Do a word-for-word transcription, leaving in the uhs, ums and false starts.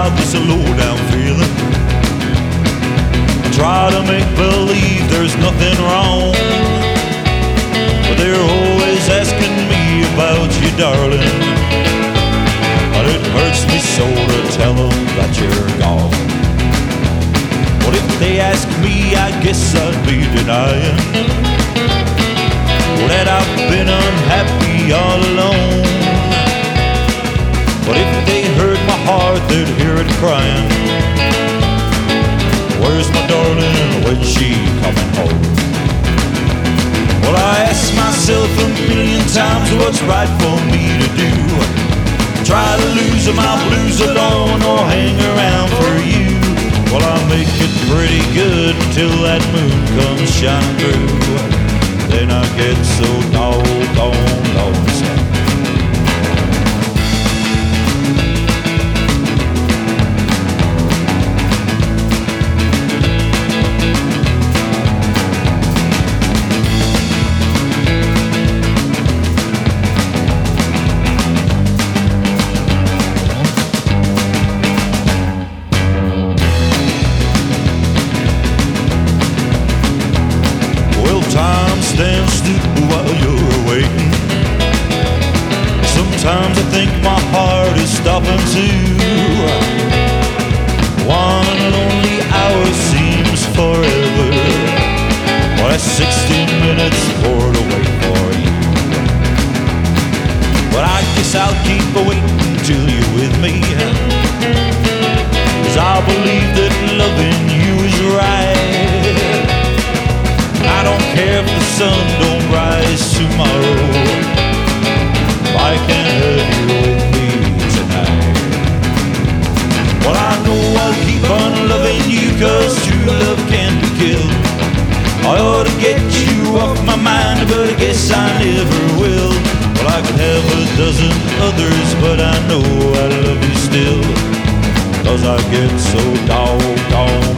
about this low-down feeling. I try to make believe there's nothing wrong, but they're always asking me about you, darling. But it hurts me so to tell them that you're gone. But if they ask me, I guess I'd be denying that I've been unhappy all alone. But if they heard my heart, they'd hear it crying. Where's my darling, when's she coming home? Well, I ask myself a million times what's right for me to do. Try to lose my blues alone or hang around for you. Well, I make it pretty good until that moon comes shining through. Then I get so doggone lonesome. Time stands still while you're waiting. Sometimes I think my heart is stopping too. One lonely hour seems forever, while that's sixteen minutes poured away for you. But I guess I'll keep waiting till you're with me, 'cause I believe that loving you is right. I don't care if the sun don't rise tomorrow, I can have you with me tonight. Well, I know I'll keep on loving you, 'cause true love can't be killed. I ought to get you off my mind, but I guess I never will. Well, I could have a dozen others, but I know I love you still, 'cause I get so doggone